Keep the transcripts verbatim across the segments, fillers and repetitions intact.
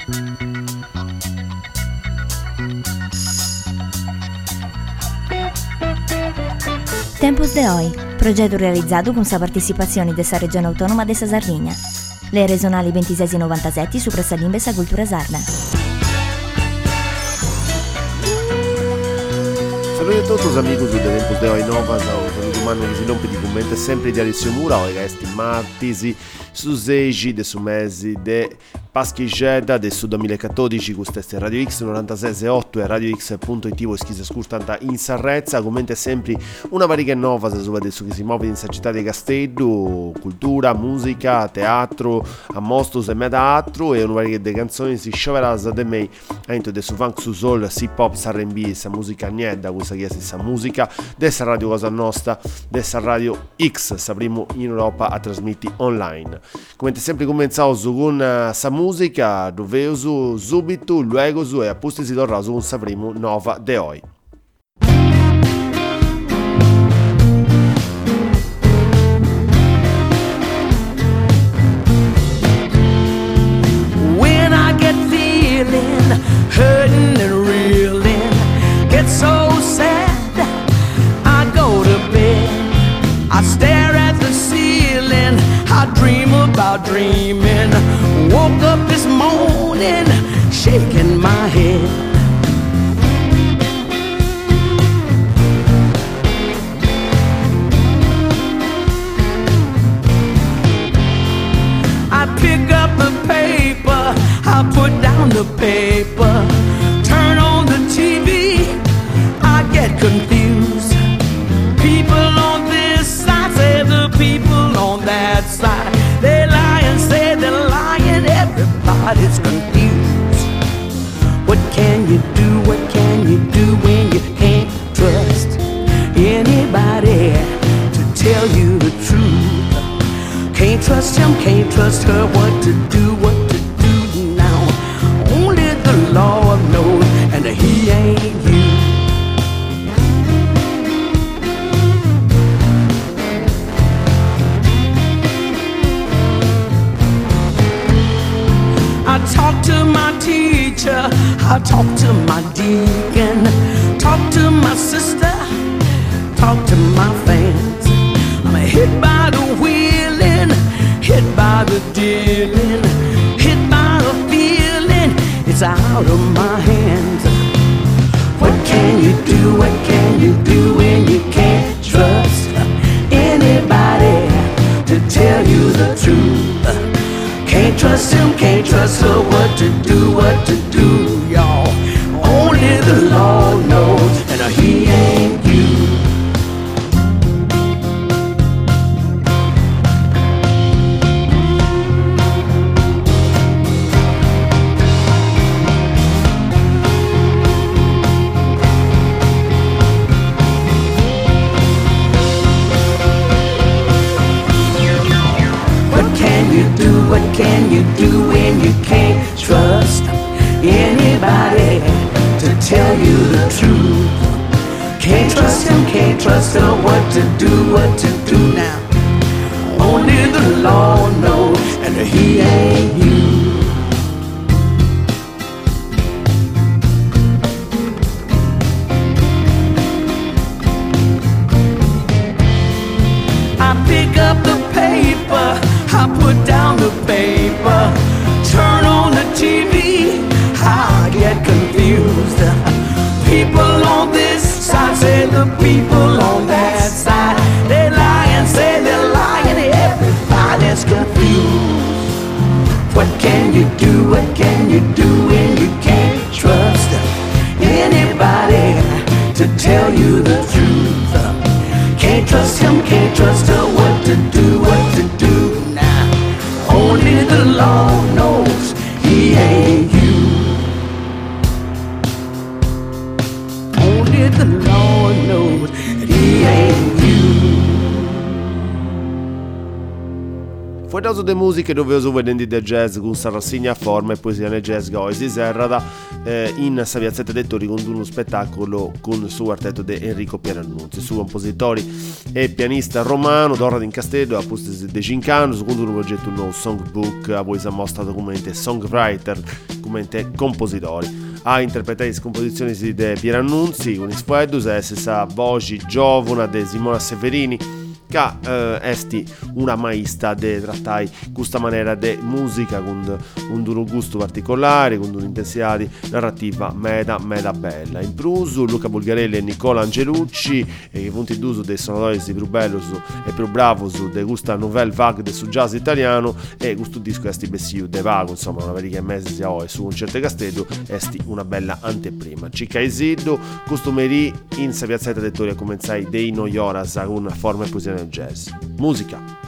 Tempos de Hoy, progetto realizzato con sa partecipazione dessa regione autonoma dessa Sardegna. Le regionali ventisei e novantasette su Pressa Limbe e sa cultura sarda. Saluto a tutti os amigos do Tempos de Hoy Novas, ao domani che si rompe di commenti sempre di Alessio Mura, o resti martesi, su seici de su mesi de Paschigeda del su duemilaquattordici, questa è Radio X novantasei e otto e Radio X punto it, voi schisa scurtanta in Sarrezza, commenta sempre una variga nuova su adesso che si muove in città di Castello, cultura, musica, teatro, a mostros e medatro, e una variga di canzoni si scioverà da me, entro del su funk, su soul, hip hop, R and B, sa musica niente, questa che è sa musica, dessa Radio Cosa Nostra, dessa Radio X, sapremo in Europa a trasmetti online. Come sempre cominciamo con uh, sa musica, dove uso subito, luego su e apposta si torna su un sapremo nova de hoy. When I get feeling, hurting and reeling, get so sad, I go to bed, I stare at the ceiling, I dream about dreaming, woke up this morning, shaking my head. I pick up the paper, I put down the paper, turn on the T V, I get confused. People on this side say the people on that side, they lie and say they're lying, everybody's confused. What can you do, what can you do when you can't trust anybody to tell you the truth? Can't trust him, can't trust her, what to do, what to do now? Only the Lord knows, and he ain't you. I talk to my teacher, I talk to my deacon, talk to my sister, talk to my fans. I'm hit by the wheeling, hit by the dealing, hit by the feeling, it's out of my hands. What can you do, what can you do when you can't trust anybody to tell you the truth? Can't trust him, can't trust her, what to do, what to do, y'all. Only the Lord knows, and he ain't you. What can you do when you can't trust anybody to tell you the truth? Can't trust him, can't trust her, what to do, what to do now? Only the Lord knows, and he ain't you. I pick up the paper, I put down the paper, turn on the T V, I get confused. People on this side say the people on that side, they lie and say they're lying, everybody's confused. What can you do, what can you do when you can't trust anybody to tell you the truth? Can't trust him, can't trust her, what to do, what to do now? Only the Lord knows, he ain't you. Only the Lord knows, he ain't you. Poi dopo de musiche dove uso vedendo de jazz con sa rassegna a forma e poesia nel jazz goisi serrada eh, in sa piazzetta dei Tori con uno spettacolo con il suo quartetto de Enrico Pierannunzi, suo compositori e pianista romano, Dorra in Castello, appunto de Gincano, secondo un progetto nuovo songbook, a voi si mostrato come songwriter, come compositori. Ha interpretato le composizioni di Pierannunzi con i Sfuedus e sa voci giovana di Simona Severini, che eh, esti una maestra de trattai questa maniera de musica con un duro gusto particolare, con un'intensità narrativa meda meda bella. In prusu Luca Bulgarelli e Nicola Angelucci e i punti d'uso dei sonotori più belli e più bravi de questa nouvelle vague de su jazz italiano e questo disco esti bessiu de vago, insomma una verica mese sia o su un certo castello esti una bella anteprima. Cica Isiddo costumeri in sa piazzetta de Tori a comenzai dei Noioras con una forma e poesia nel jazz. Musica.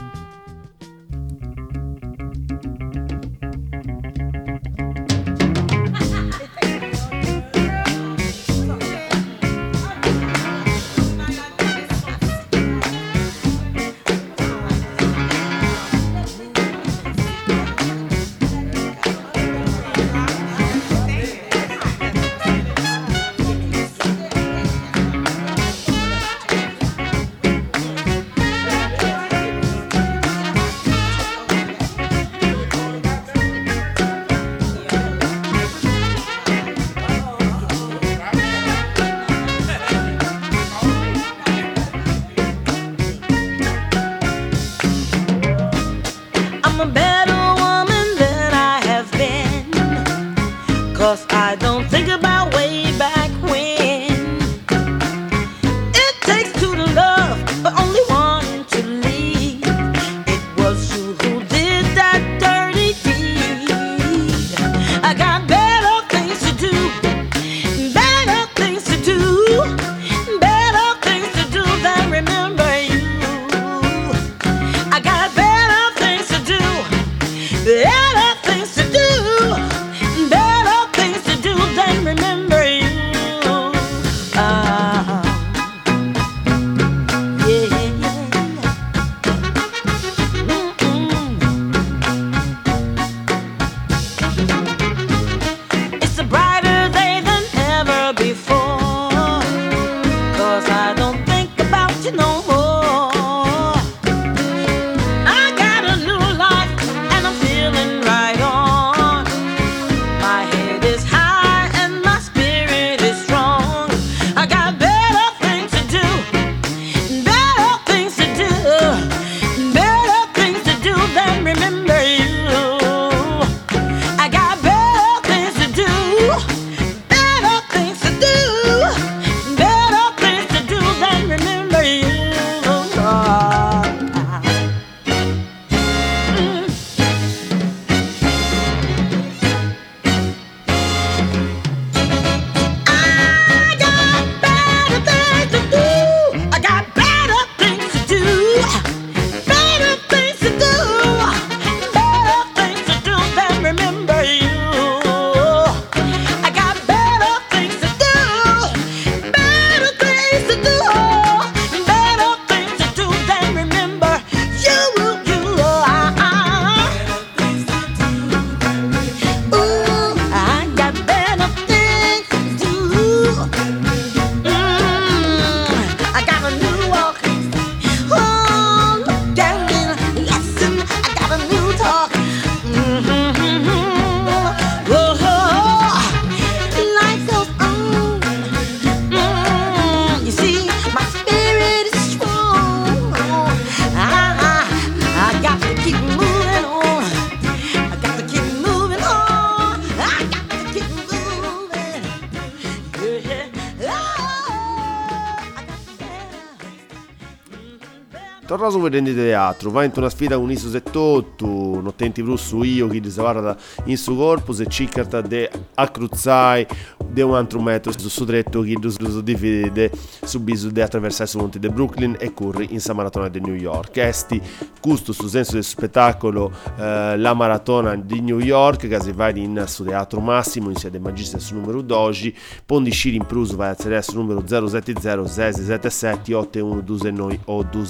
Torna su vedendo teatro, va in una sfida con Iso settantotto, nottenti russo io che di savarda in su corpus e ciccarta de accruzzai de un altro metro su su dretto che su divide su bisu de attraversare su monti de Brooklyn e corri in sa maratona di New York. Esti custo su senso del spettacolo eh, la maratona di New York che si va in su teatro massimo in sia de Magister su numero dodici, pondi sciri in pruso vai a zero su numero zero sette zero sei sette sette otto uno due noi o due zero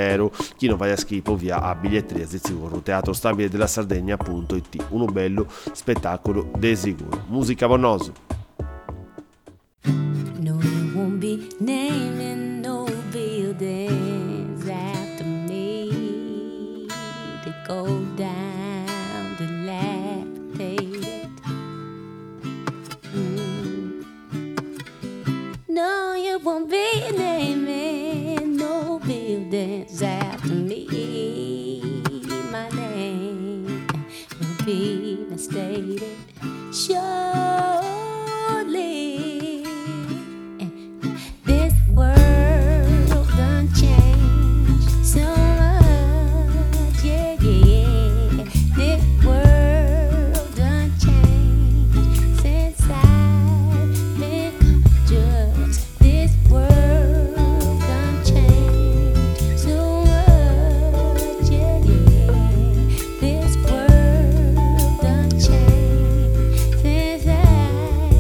zero. Chi non va a schifo via a biglietteria di sicuro teatro stabile della Sardegna punto it. Uno bello spettacolo de sicuro. Musica Vonnoso. No, you won't be naming no buildings after me to go down dilapidated. Mm. No, you won't be naming no buildings after me. My name will be misstated. Surely this world done changed so much, yeah, yeah. This world done changed since I've been conscious. This world done changed so much, yeah, yeah. This world done changed since I've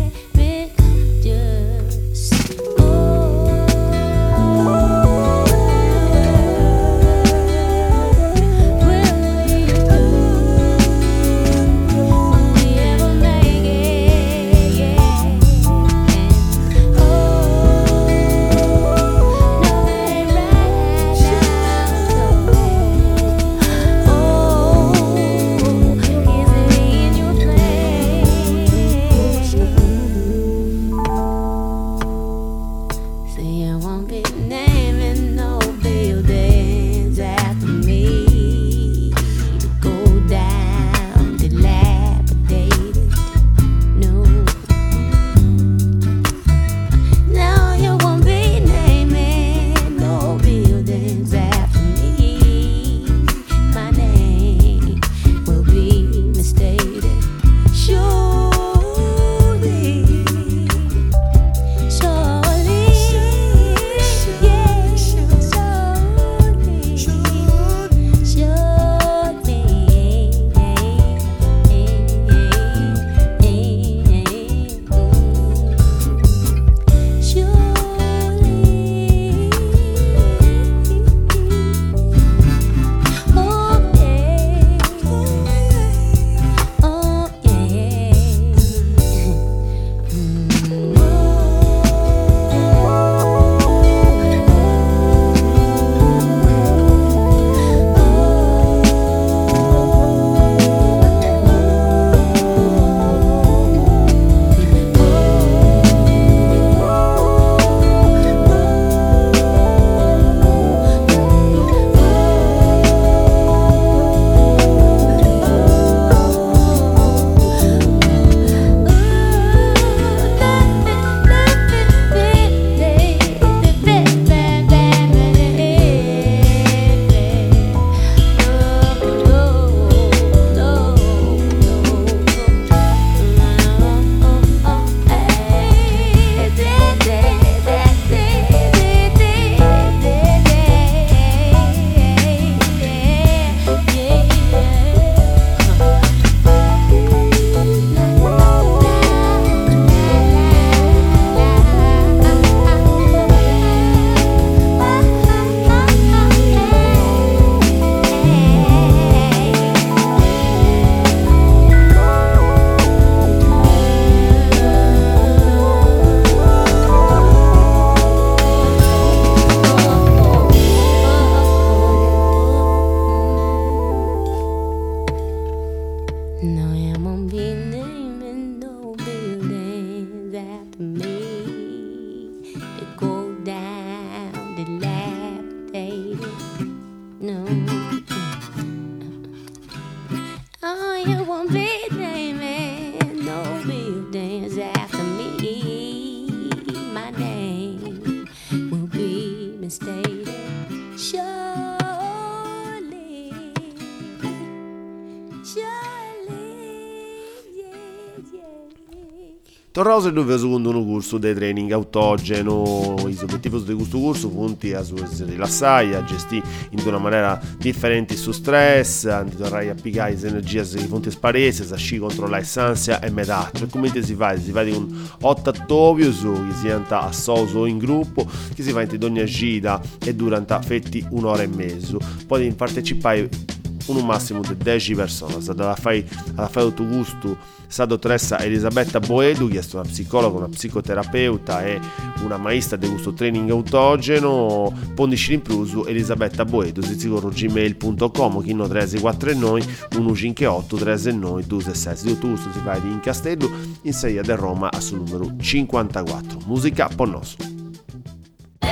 Torrausi dove secondo un corso di training autogeno, i obiettivi di questo corso punti a rilassare, a gestire in una maniera differente su stress, a tornare a piegare le energie che fonti sparese, a sci controllare l'ansia e metà. Cioè come si fa? Si fa con otto attovi che si entra a soso in gruppo, che si fa in ogni gita e durante fetti un'ora e mezzo. Poi partecipare un massimo di dieci persone, da fare alla fare tutto gusto. La dottoressa Elisabetta Boedu, che è una psicologa, una psicoterapeuta e una maestra di questo training autogeno, pondisci in più Elisabetta Boedu, si sicuro gmail punto com, chi no tre quattro nove uno cinque otto tre nove due sei. Di tutto questo si fa in Castello, in Seia del Roma, a sul numero cinquantaquattro. Musica per nostro. Yeah,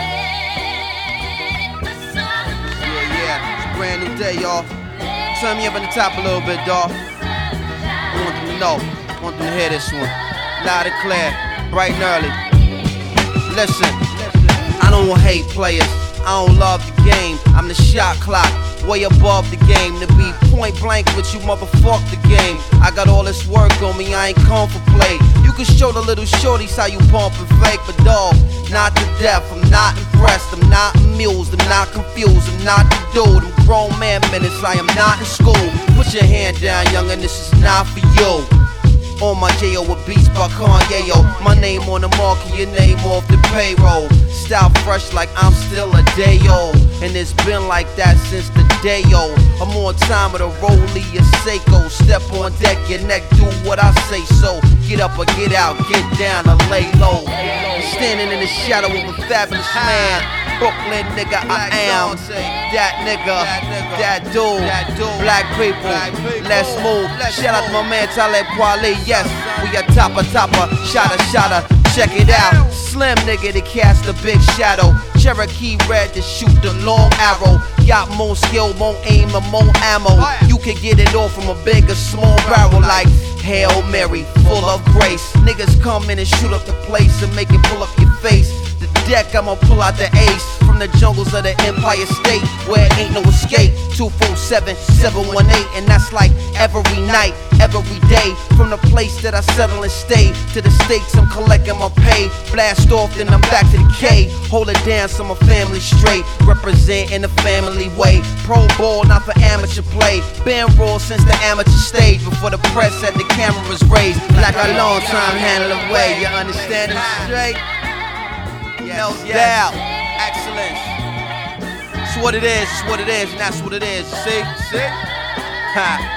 yeah, it's a brand new day, y'all. Turn me up on the top a little bit, dawg. I want them to know, I want them to hear this one. Loud and clear, bright and early. Listen, I don't hate players, I don't love the game. I'm the shot clock, way above the game. To be point blank with you, motherfuck the game. I got all this work on me, I ain't come for play. You can show the little shorties how you pump and fake, but dog, not to death, I'm not impressed, I'm not amused, I'm not confused, I'm not the dude. I'm grown man minutes, I am not in school. Put your hand down, youngin', this is not for you. On my J O with beats by Kanye, yo. My name on the market, your name off the payroll. Style fresh like I'm still a day old. And it's been like that since the day old. I'm on time with a Rollie, a Seiko. Step on deck, your neck, do what I say so. Get up or get out, get down or lay low. Standing in the shadow of a fabulous man. Brooklyn nigga, I am that nigga, that dude. Black people, let's move. Shout out to my man Talib Kweli. Yes, we a topper, topper, shotter, shotter. Check it out. Slim nigga to cast a big shadow. Cherokee red to shoot the long arrow. Got more skill, more aim, and more ammo. You can get it all from a big or small barrel like Hail Mary, full of grace. Niggas come in and shoot up the place and make it pull up your face. The deck, I'ma pull out the ace from the jungles of the Empire State where ain't no escape. Two four seven, seven one eight, and that's like every night, every day. From the place that I settle and stay to the states I'm collecting my pay. Blast off, then I'm back to the K. Hold it down so my family straight. Represent in the family way. Pro ball, not for amateur play. Been raw since the amateur stage. Before the press had the cameras raised. Like a long time handle away. You understand this straight? No doubt. Excellence. It's what it is, it's what it is, and that's what it is. See? See? Ha.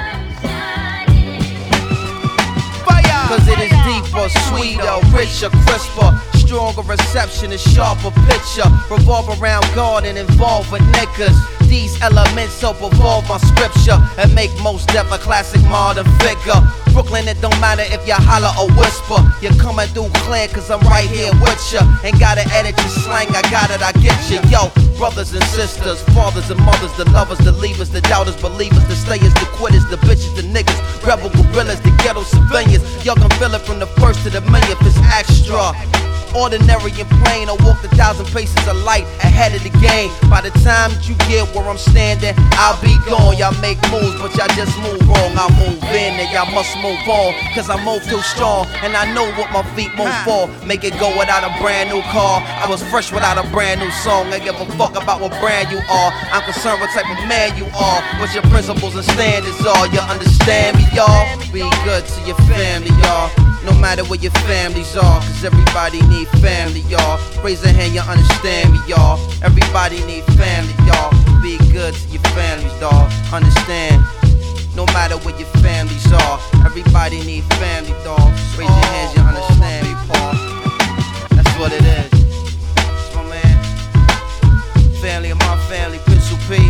Fire! Cause it is deeper, sweeter, richer, crisper. Stronger reception and sharper picture. Revolve around God and involve with niggas. These elements help evolve my scripture and make most death a classic modern figure. Brooklyn, it don't matter if you holler or whisper. You're coming through clear cause I'm right here with ya. Ain't gotta edit your slang, I got it, I get ya. Yo, brothers and sisters, fathers and mothers, the lovers, the leavers, the doubters, believers, the stayers, the quitters, the bitches, the niggas, rebel gorillas, the ghetto civilians. Y'all can feel it from the first to the millionth, it's extra. Ordinary and plain, I walked a thousand paces of light ahead of the game. By the time that you get where I'm standing, I'll be gone. Y'all make moves, but y'all just move wrong. I move in and y'all must move on. Cause I move too strong, and I know what my feet move for. Make it go without a brand new car. I was fresh without a brand new song. I give a fuck about what brand you are. I'm concerned what type of man you are. What your principles and standards are. You understand me, y'all? Be good to your family, y'all. No matter where your families are, cause everybody need family, y'all. Raise a hand, you understand me, y'all. Everybody need family, y'all. Be good to your families, dawg. Understand. No matter where your families are, everybody need family, dawg. Raise your hands, you understand me, Paul. That's what it is. That's my man. Family of my family, Pencil P.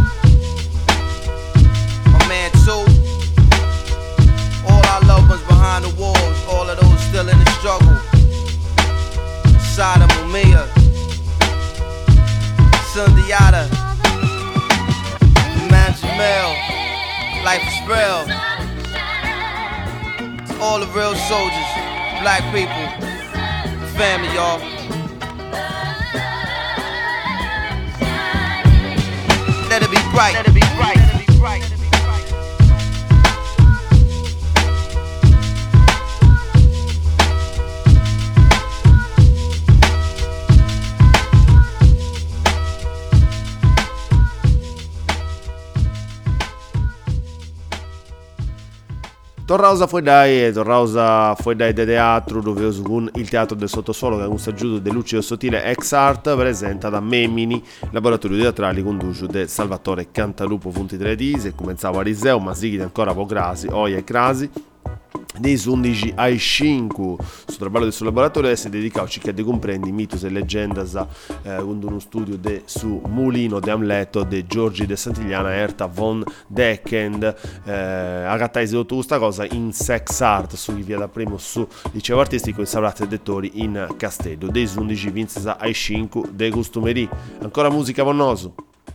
My man, too. All our loved ones behind the walls, all of those still in the struggle. Sada Mumia, Sundiata, Man Jamel, life is real. To all the real soldiers, black people, family, y'all. Let it be bright. Let it be bright. Let it be bright. Torrausa foi dai, Torrausa foi dai de teatro dove con il teatro del sottosuolo che è un saggiuto de Lucio Sottile ex art presenta da Memini laboratorio teatrali conduce de Salvatore Cantalupo Funti Tredisi e comenzava a Riseo ma sigli ancora po' crasi, oia e crasi dei undici ai cinque sul trabalho del suo laboratorio si dedica a cercare di comprendere mitos e leggendas eh, con uno studio de, su Mulino de Amleto de Giorgi de Santigliana Erta von Deckend eh, agattaisi tutto questa cosa in sex art su chi via da primo su liceo artistico e savrate dettori in Castello dei undici vinces ai cinque de Gustumeri ancora musica vonnoso.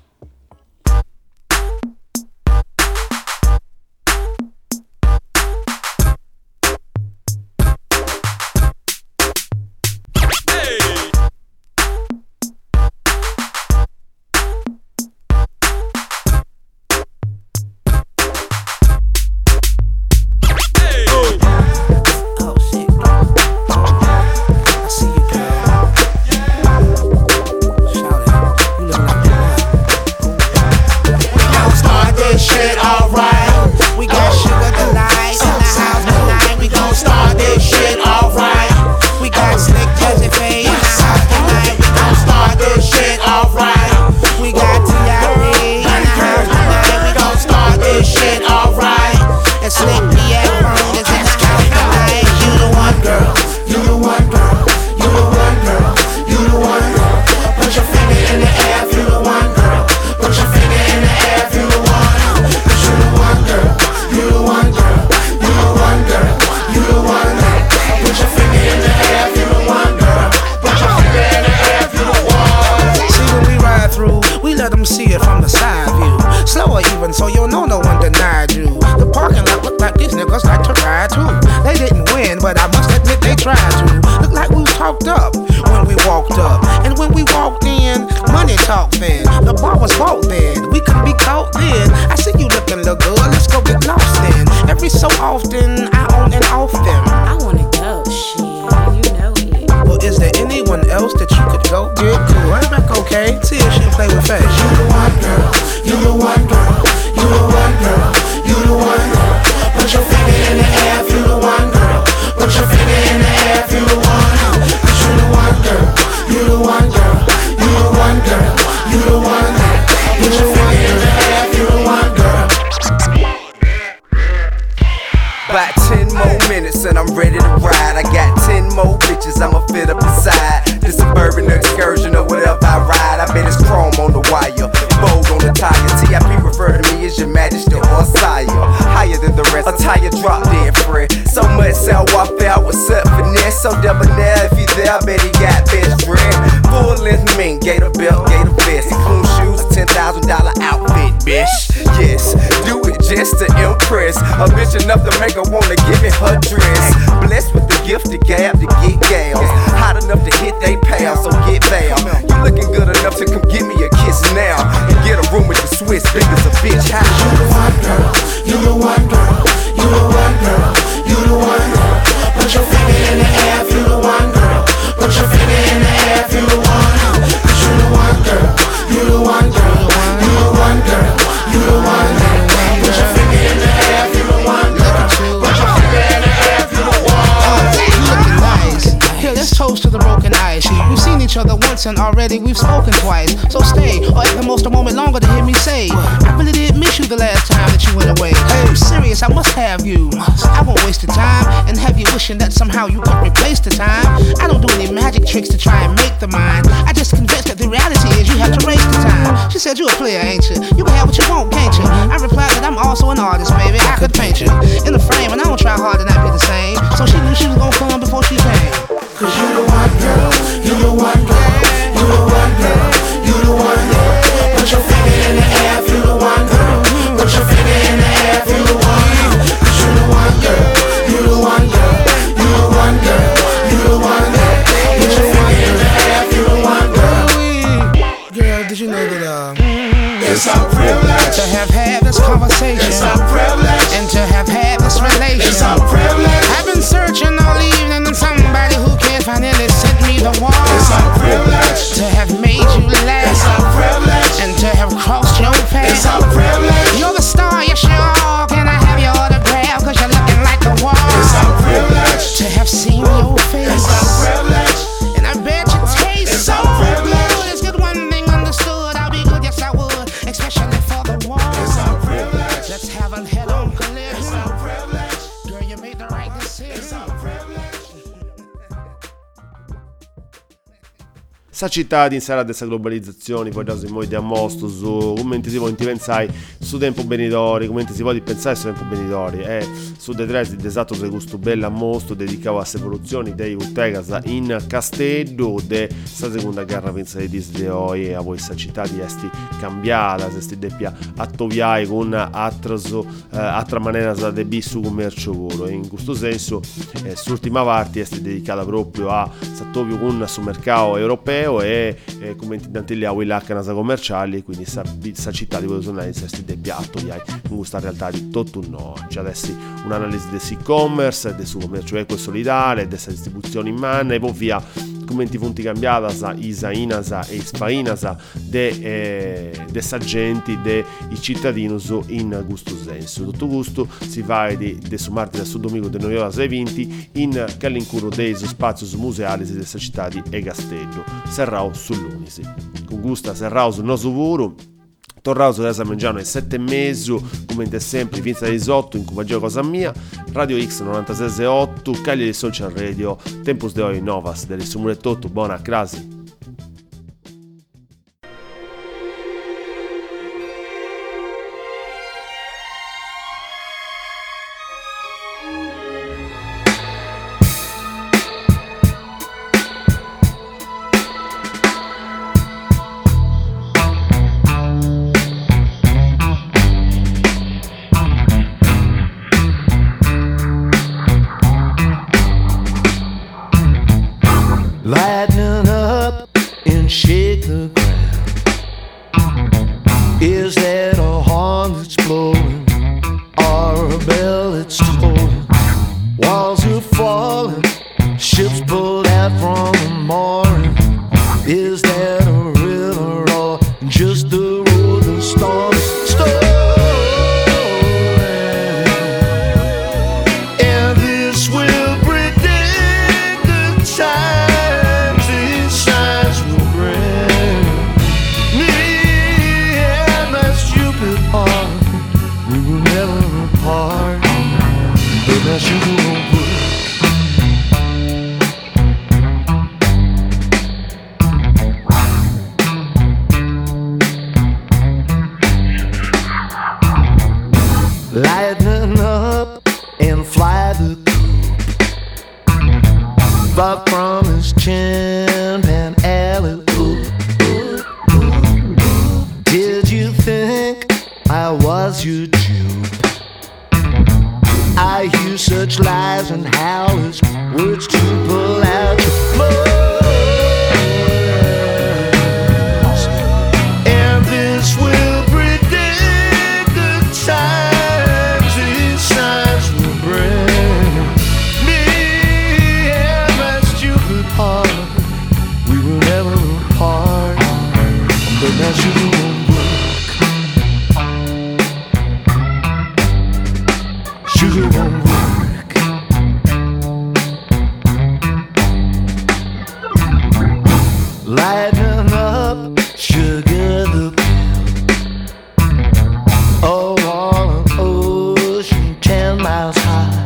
So debonair, if you there, I bet he got best friend. Full length mink, gator belt, gator vest, cool shoes, a ten thousand dollar outfit, bitch. Yes, do it just to impress a bitch enough to make her wanna give me her dress. Blessed with the gift to gab to get gals, hot enough to hit they pals, so get bail. You looking good enough to come give me a kiss now and get a room with the Swiss big as a bitch. How you the one girl, you the one girl, you the one girl, you the one girl. Put your finger in the air if you the one girl. Put your finger in the air if you the one. Cause you the one girl, you the one girl, you the one girl, you the one girl. Put your finger in the air if you the one girl. Put your finger in the air if you the one. You looking nice. Here, let's toast to the broken ice. We've seen each other once and already we've spoken twice. So stay, or at the most a moment longer to hear me say I really did miss you the last time that you went away. Hey, I'm serious, I must have you. I won't waste the time and have you wishing that somehow you could replace the time. I don't do any magic tricks to try and make the mind. I just convinced that the reality is you have to race the time. She said you a player, ain't you? You can have what you want, can't you? I replied that I'm also an artist, baby. I could paint you in the frame and I don't try hard to not be the same. So she knew she was gonna come before she came. Cause you the one girl, you the one girl, you the one girl, you the one girl. Put your finger in the air if you the one girl. Put your finger in the air if you the one. Cause you the one girl, you the one girl, you the one girl, you the one girl. Put your finger in the air if you the one girl. Girl, did you know that uh it's our privilege to have had this conversation? It's our privilege and to have had this relation. It's our privilege. I've been searching all evening Sa città in sera dessa globalizzazione, poi già si muove di ammosto su come si può pensare su tempo benidori, come si può pensare su tempo benidori, e su de tre di esatto se gusto bello ammosto dedicato a sevoluzioni dei Uttegas in Castello de sa seconda guerra pensa di disdeo e a voi sa città di esti cambiata, se sti deppia attoviai con attraso eh, altra maniera de bisu commercio volo, e in questo senso eh, l'ultima parte esti dedicata proprio a Sattovio con sul mercato europeo e, e come tanti a quella casa commerciali, quindi sa, sa città di Bolsonaro si debbia attuare in questa realtà di tutto un oggi. Adesso un'analisi del e-commerce, del suo commercio equo e solidale, della distribuzione in mano e poi via commenti punti cambiata isa inasa e ispainasa de eh, de sagenti de i cittadini in gusto senso. Tutto gusto si va di de su martedì a su domingo de nove ore sei venti in Callincuro dei spazi museali della città di e Castello Serrao sull'Unisi. Con gusto Serrao sul nostro volo. Torrao su Casa Mangiano è sette e mezzo, come sempre, Vinza diciotto, in Cubaggio Cosa Mia, Radio X novantasei virgola otto, Cagli di Social Radio, Tempus de Oi Novas, delle Sumuretotto, buona crasi. Lightning up and shake the ground. Is that a horn that's blowing or a bell that's tolling? Walls are falling, ships pulled out from the mooring. Is that a river or just the road the storms stolen? And this will predict the time that you won't work. Lightning up and fly the coop, far from his chin and alley oop. Did you think I was your Jew? I hear such lies and howlers, words to pull out your moors. And this will predict the times these signs will bring. Me and my stupid heart, we will never part. But now you won't work. Sugar won't work. Lighten up, sugar the pill. Oh, on an ocean ten miles high.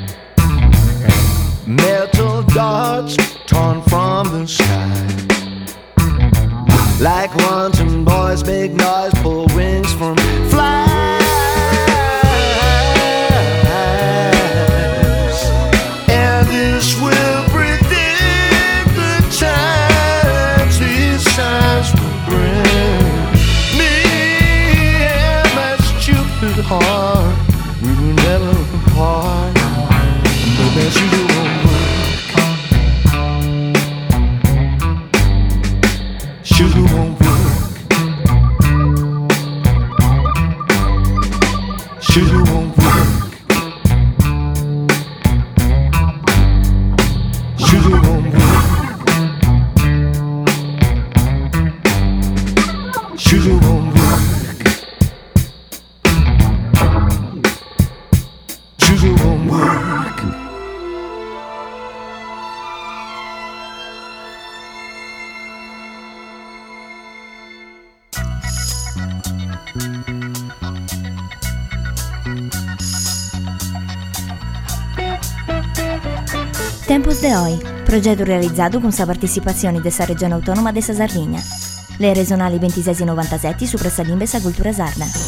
Metal darts torn from the sky. Like wanton boys make noise, pull wings from flies. And this will predict the times these signs will bring. Me and my stupid heart, we will never part. But that you won't work. Sugar won't work. Sugar won't work. Sugar won't work. Sugar won't work. Sugar won't work. Tempos de Hoy, progetto realizzato con la partecipazione della Regione Autonoma della Sardegna. Le regionali ventisei novantasette su Pressalimbe sa cultura sarda.